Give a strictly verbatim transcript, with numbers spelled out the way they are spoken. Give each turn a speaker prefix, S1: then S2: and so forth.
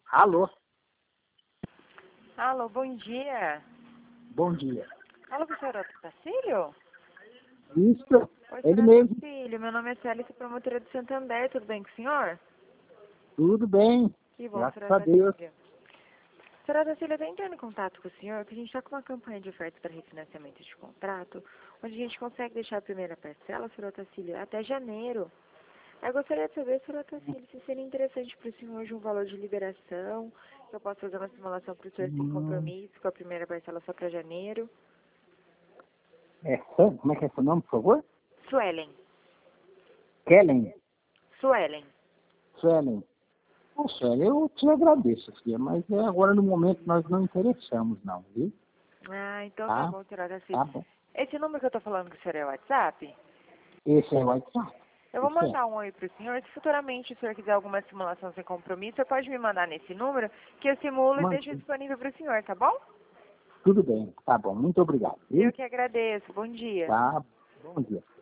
S1: Alô?
S2: Alô, bom dia.
S1: Bom dia.
S2: Alô, senhor Otacílio?
S1: Isso,
S2: Oi,
S1: ele
S2: senhor
S1: mesmo.
S2: Otacílio, meu nome é Célia, sou promotora de Santander, tudo bem com o senhor?
S1: Tudo bem,
S2: Que bom,
S1: graças
S2: senhor
S1: a Deus.
S2: Otacílio. Senhor Otacílio, eu estou entrando em contato com o senhor, porque a gente está com uma campanha de ofertas para refinanciamento de contrato, onde a gente consegue deixar a primeira parcela, senhor Otacílio, até janeiro. Eu gostaria de saber, senhor Otacílio, se seria interessante para o senhor hoje um valor de liberação, que eu possa fazer uma simulação para o senhor sem
S1: Hum,
S2: compromisso, com a primeira parcela só para janeiro.
S1: é, Sam, como é que é seu nome, por favor?
S2: Suelen.
S1: Kellen.
S2: Suelen.
S1: Suelen. Ô, Suelen, eu te agradeço, filha, mas é, agora no momento nós não interessamos, não, viu?
S2: Ah, então tá
S1: Tá?
S2: bom, senhor Otacílio.
S1: Tá bom.
S2: Esse número que eu tô falando com o senhor é o WhatsApp?
S1: Esse é o WhatsApp?
S2: Eu vou
S1: Isso é.
S2: mandar um oi pro senhor. Se futuramente o senhor quiser alguma simulação sem compromisso, você pode me mandar nesse número que eu simulo e
S1: Mano,
S2: deixo disponível pro senhor, tá bom?
S1: tudo bem, tá bom. Muito obrigado,
S2: Eu
S1: viu?
S2: que agradeço. Bom dia.
S1: Tá, bom dia.